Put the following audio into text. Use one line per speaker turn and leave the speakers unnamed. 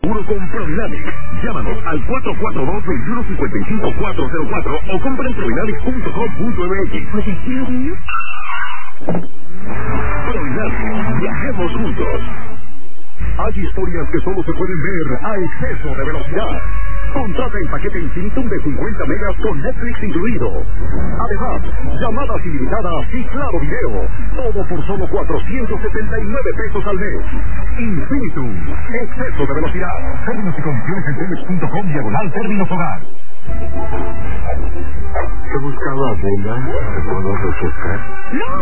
Uno con Providanic. Llámanos al 442-2155-404 o compra en providanic.com.mx. Providanic, viajemos juntos. Hay historias que solo se pueden ver a exceso de velocidad. Contrata el paquete Infinitum de 50 megas con Netflix incluido. Además, llamadas ilimitadas y claro video. Todo por solo 479 pesos al mes. Infinitum, exceso de velocidad. Términos y condiciones en telmex.com/términos hogar.
¿He buscado a Bula? ¿Te puedo refrescar?
¡No!